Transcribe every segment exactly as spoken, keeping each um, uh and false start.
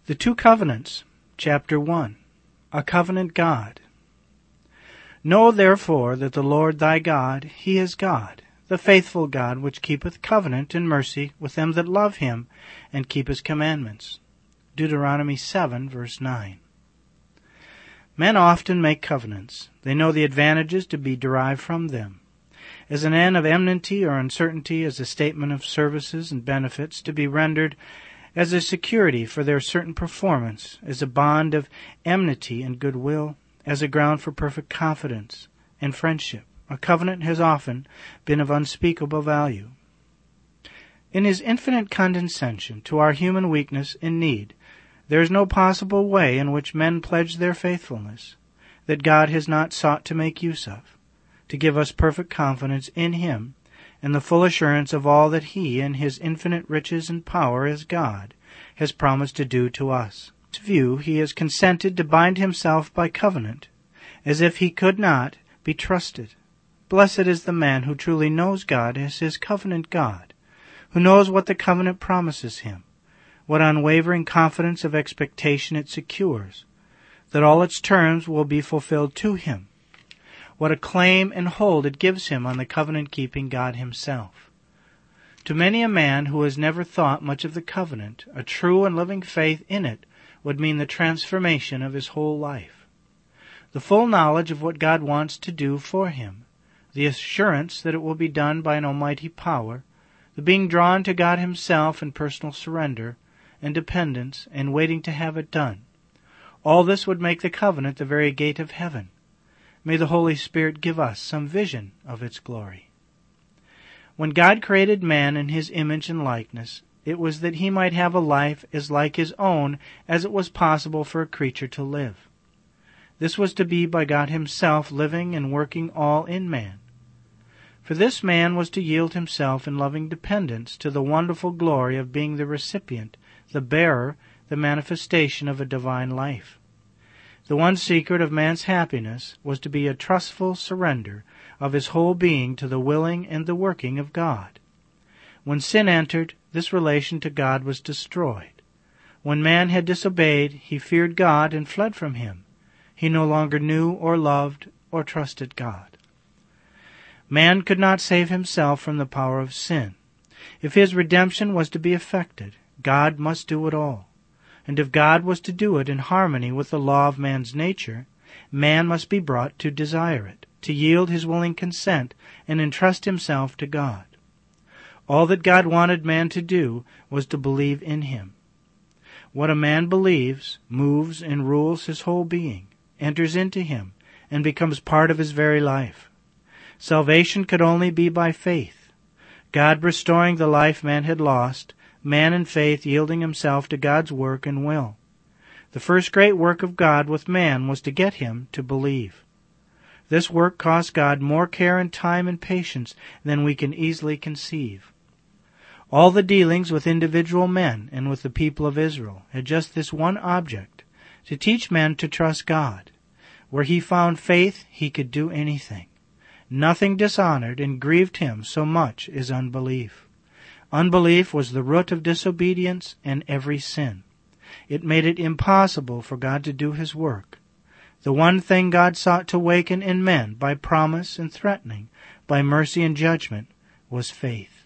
The Two Covenants, Chapter one. A Covenant God. Know therefore that the Lord thy God, he is God, the faithful God, which keepeth covenant and mercy with them that love him, and keep his commandments. Deuteronomy seven, verse nine. Men often make covenants. They know the advantages to be derived from them. As an end of enmity or uncertainty, as a statement of services and benefits to be rendered, as a security for their certain performance, as a bond of enmity and goodwill, as a ground for perfect confidence and friendship. A covenant has often been of unspeakable value. In his infinite condescension to our human weakness and need, there is no possible way in which men pledge their faithfulness that God has not sought to make use of, to give us perfect confidence in him and the full assurance of all that he, in his infinite riches and power as God, has promised to do to us. To view, he has consented to bind himself by covenant, as if he could not be trusted. Blessed is the man who truly knows God as his covenant God, who knows what the covenant promises him, what unwavering confidence of expectation it secures, that all its terms will be fulfilled to him, what a claim and hold it gives him on the covenant-keeping God himself. To many a man who has never thought much of the covenant, a true and living faith in it would mean the transformation of his whole life. The full knowledge of what God wants to do for him, the assurance that it will be done by an almighty power, the being drawn to God himself in personal surrender and dependence and waiting to have it done. All this would make the covenant the very gate of heaven. May the Holy Spirit give us some vision of its glory. When God created man in his image and likeness, it was that he might have a life as like his own as it was possible for a creature to live. This was to be by God himself living and working all in man. For this man was to yield himself in loving dependence to the wonderful glory of being the recipient, the bearer, the manifestation of a divine life. The one secret of man's happiness was to be a trustful surrender of his whole being to the willing and the working of God. When sin entered, this relation to God was destroyed. When man had disobeyed, he feared God and fled from him. He no longer knew or loved or trusted God. Man could not save himself from the power of sin. If his redemption was to be effected, God must do it all. And if God was to do it in harmony with the law of man's nature, man must be brought to desire it, to yield his willing consent and entrust himself to God. All that God wanted man to do was to believe in him. What a man believes moves and rules his whole being, enters into him, and becomes part of his very life. Salvation could only be by faith. God restoring the life man had lost, man in faith yielding himself to God's work and will. The first great work of God with man was to get him to believe. This work cost God more care and time and patience than we can easily conceive. All the dealings with individual men and with the people of Israel had just this one object, to teach men to trust God. Where he found faith, he could do anything. Nothing dishonored and grieved him so much as unbelief. Unbelief was the root of disobedience and every sin. It made it impossible for God to do his work. The one thing God sought to waken in men by promise and threatening, by mercy and judgment, was faith.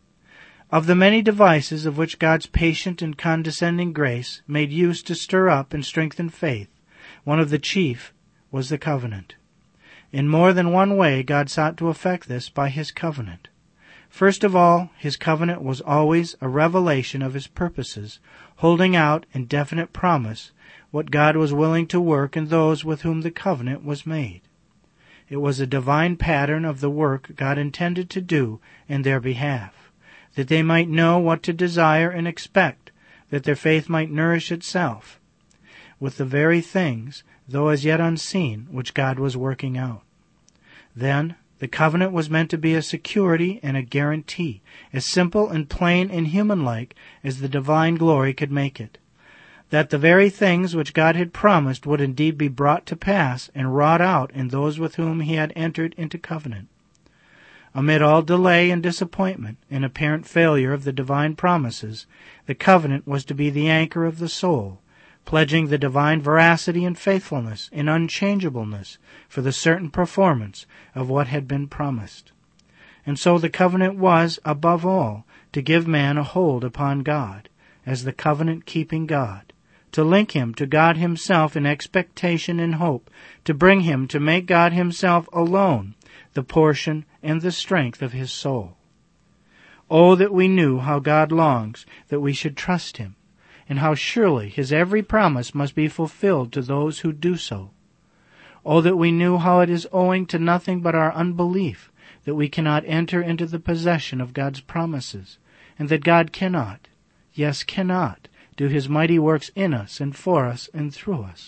Of the many devices of which God's patient and condescending grace made use to stir up and strengthen faith, one of the chief was the covenant. In more than one way God sought to effect this by his covenant. First of all, his covenant was always a revelation of his purposes, holding out in definite promise what God was willing to work in those with whom the covenant was made. It was a divine pattern of the work God intended to do in their behalf, that they might know what to desire and expect, that their faith might nourish itself with the very things, though as yet unseen, which God was working out. Then, the covenant was meant to be a security and a guarantee, as simple and plain and human-like as the divine glory could make it, that the very things which God had promised would indeed be brought to pass and wrought out in those with whom he had entered into covenant. Amid all delay and disappointment and apparent failure of the divine promises, the covenant was to be the anchor of the soul, pledging the divine veracity and faithfulness and unchangeableness for the certain performance of what had been promised. And so the covenant was, above all, to give man a hold upon God, as the covenant-keeping God, to link him to God himself in expectation and hope, to bring him to make God himself alone the portion and the strength of his soul. Oh, that we knew how God longs that we should trust him, and how surely his every promise must be fulfilled to those who do so. Oh, that we knew how it is owing to nothing but our unbelief that we cannot enter into the possession of God's promises, and that God cannot, yes, cannot, do his mighty works in us and for us and through us.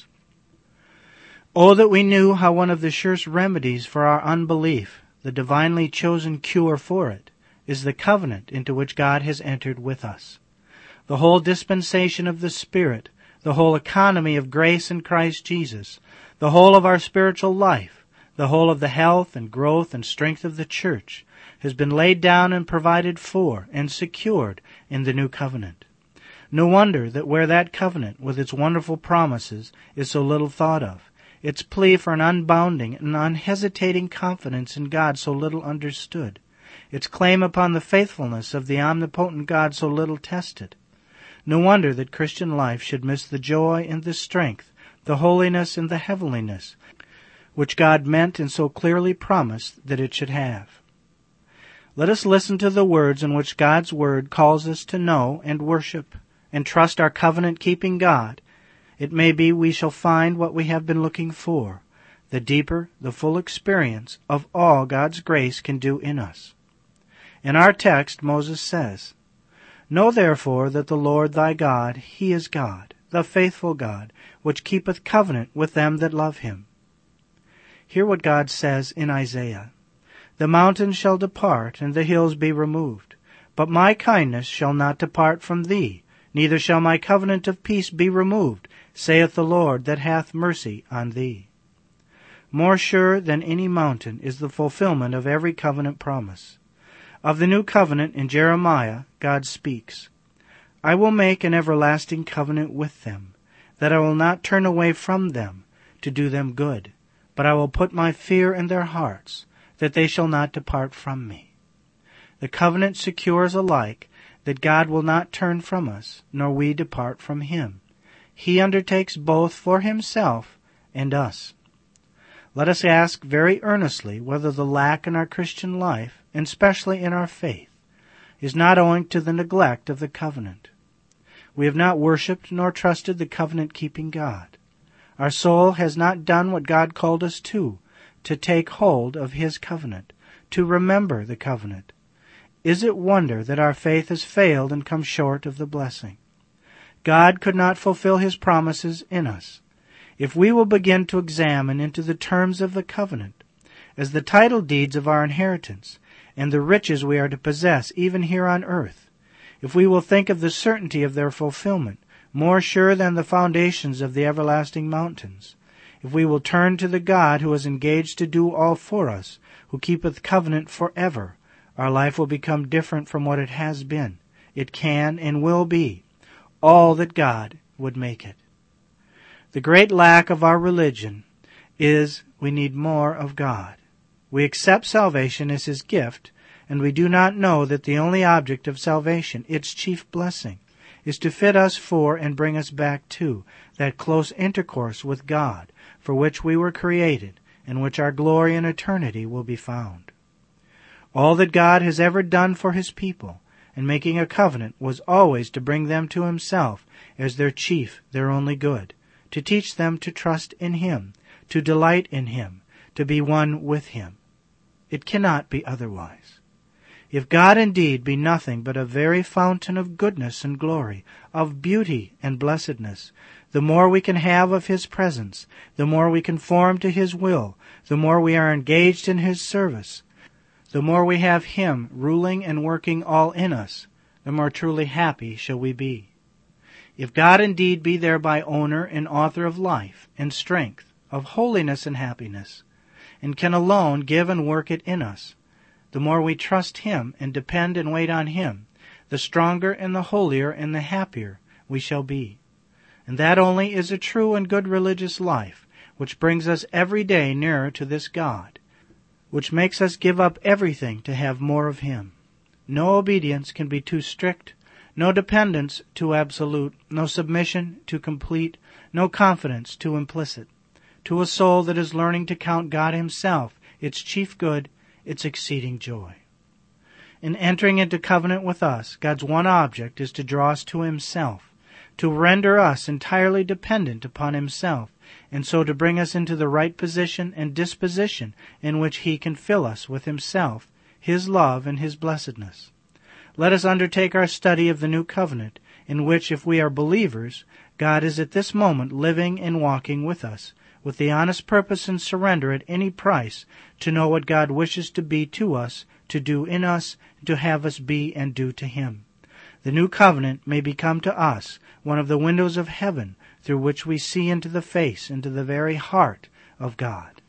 Oh, that we knew how one of the surest remedies for our unbelief, the divinely chosen cure for it, is the covenant into which God has entered with us. The whole dispensation of the Spirit, the whole economy of grace in Christ Jesus, the whole of our spiritual life, the whole of the health and growth and strength of the church, has been laid down and provided for and secured in the new covenant. No wonder that where that covenant, with its wonderful promises, is so little thought of, its plea for an unbounding and unhesitating confidence in God so little understood, its claim upon the faithfulness of the omnipotent God so little tested. No wonder that Christian life should miss the joy and the strength, the holiness and the heavenliness, which God meant and so clearly promised that it should have. Let us listen to the words in which God's Word calls us to know and worship and trust our covenant-keeping God. It may be we shall find what we have been looking for, the deeper, the full experience of all God's grace can do in us. In our text, Moses says, "Know therefore that the Lord thy God, he is God, the faithful God, which keepeth covenant with them that love him." Hear what God says in Isaiah. "The mountains shall depart, and the hills be removed. But my kindness shall not depart from thee, neither shall my covenant of peace be removed, saith the Lord that hath mercy on thee." More sure than any mountain is the fulfillment of every covenant promise. Of the new covenant in Jeremiah, God speaks, "I will make an everlasting covenant with them, that I will not turn away from them to do them good, but I will put my fear in their hearts, that they shall not depart from me." The covenant secures alike that God will not turn from us, nor we depart from him. He undertakes both for himself and us. Let us ask very earnestly whether the lack in our Christian life, and especially in our faith, is not owing to the neglect of the covenant. We have not worshipped nor trusted the covenant-keeping God. Our soul has not done what God called us to, to take hold of his covenant, to remember the covenant. Is it wonder that our faith has failed and come short of the blessing? God could not fulfill his promises in us. If we will begin to examine into the terms of the covenant, as the title deeds of our inheritance, and the riches we are to possess even here on earth, if we will think of the certainty of their fulfillment, more sure than the foundations of the everlasting mountains, if we will turn to the God who is engaged to do all for us, who keepeth covenant forever, our life will become different from what it has been. It can and will be all that God would make it. The great lack of our religion is we need more of God. We accept salvation as his gift, and we do not know that the only object of salvation, its chief blessing, is to fit us for and bring us back to that close intercourse with God for which we were created, and which our glory in eternity will be found. All that God has ever done for his people in making a covenant was always to bring them to himself as their chief, their only good, to teach them to trust in him, to delight in him, to be one with him. It cannot be otherwise. If God indeed be nothing but a very fountain of goodness and glory, of beauty and blessedness, the more we can have of his presence, the more we conform to his will, the more we are engaged in his service, the more we have him ruling and working all in us, the more truly happy shall we be. If God indeed be thereby owner and author of life and strength, of holiness and happiness, and can alone give and work it in us, the more we trust him and depend and wait on him, the stronger and the holier and the happier we shall be. And that only is a true and good religious life, which brings us every day nearer to this God, which makes us give up everything to have more of Him. No obedience can be too strict, no dependence too absolute, no submission too complete, no confidence too implicit, to a soul that is learning to count God Himself its chief good, its exceeding joy. In entering into covenant with us, God's one object is to draw us to Himself, to render us entirely dependent upon Himself, and so to bring us into the right position and disposition in which He can fill us with Himself, His love, and His blessedness. Let us undertake our study of the new covenant, in which, if we are believers, God is at this moment living and walking with us, with the honest purpose and surrender at any price to know what God wishes to be to us, to do in us, and to have us be and do to Him. The new covenant may become to us one of the windows of heaven through which we see into the face, into the very heart of God.